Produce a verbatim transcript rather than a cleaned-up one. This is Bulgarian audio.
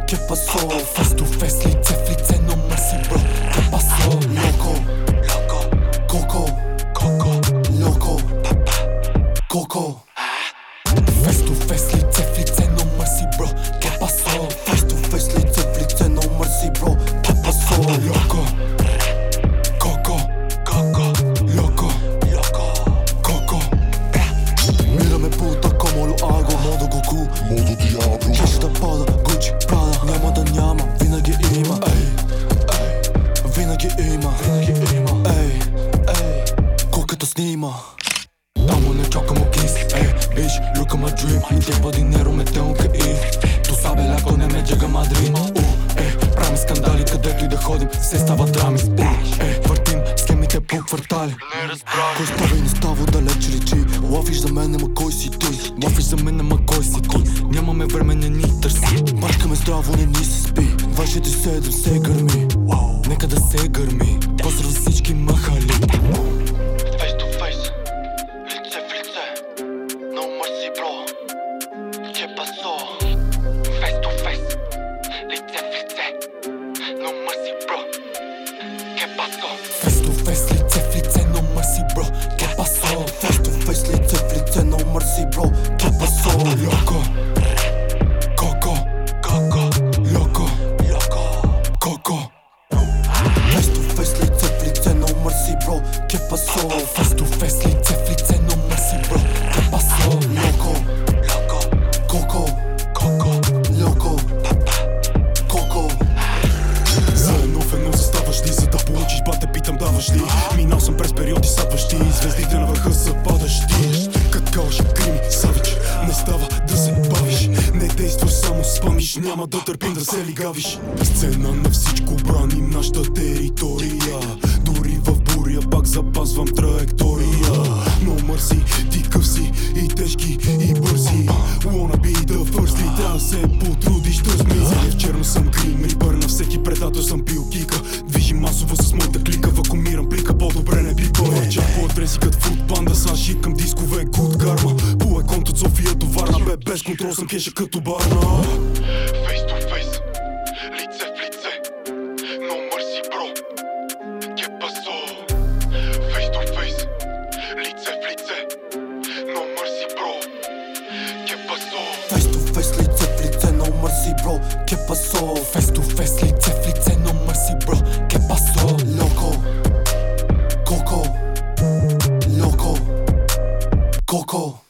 ¿Qué pasó? Face to face, лице в лице, no mercy bro. ¿Qué pasó? Loco, loco, coco, coco, loco, papá, coco. Face to face, лице в лице, no mercy bro. ¿Qué pasó? Face to face, лице в лице, no mercy bro. ¿Qué pasó? Loco, coco, coco, loco, loco, coco. Mírame puta como lo hago, modo Goku, modo Diablo. Cash да пада, Gucci, Prada, няма да няма, винаги има. Ей, ей, винаги има, винаги има. Ей, ей, колкото снима. Amo nel gioco mo kiss, ey, bitch, look at my dream. En tiempo dinero me tengo que ir. Tú sabes la коня ме llega a Madrid. Uh, ey, правим скандали, където и да ходим, се става драми. Uh, ey, въртим схемите по квартали. Кой става и не става, далеч личи. Лафиш за мен, ама кой си ти? Лафиш за мен, ама кой си ти? Нямаме време, не ни търси. Бачкаме здраво, не ни се спи. двайсет и седем се гърми. Нека да се гърми. Поздрав за всички махали. ¿Qué pasó? Face to face, лице в лице, no mercy bro. ¿Qué pasó? Face to face, лице в лице, no mercy bro. ¿Qué pasó? Face to face, лице в лице, no mercy bro. ¿Qué pasó? Loco, coco, coco, loco, loco, coco. Face to face, лице в лице, no mercy bro. ¿Qué pasó? Face to face, лице в лице, no mercy bro. ¿Qué pasó? Loco, Coco, Coco, loco, папа, Coco. Заедно в едно заставаш ли, за да получиш бате, питам даваш ли? Минал съм през периоди садващи, звездите на върха са падащи. Като калаш, крими, савич, не става да се бавиш. Не действаш, само спамиш, няма да търпим да се лигавиш. Сцена на всичко, браним нашата територия. Дори в буря пак запазвам траектория. No mercy, ти къв си и тежки и бързи. Wanna be the first, ли трябва да се потрудиш, тръст ми. В черно съм грим рипър, на всеки предател съм бил кика. Движи масово с моята клика, вакуумирам плика, по-добре не би бъде. Чак по адреси като фуд панда, са шит към дискове, good карма. По еконт от София до Варна, бе без контрол съм кеша като барна. Face to face, лице в лице, no mercy bro. ¿Qué pasó? Face to face, лице в лице, no mercy bro. ¿Qué pasó? Face to face, лице в лице, no mercy bro. ¿Qué pasó? Face to face, лице в лице, no mercy bro. ¿Qué pasó? Loco, Coco, loco, Coco.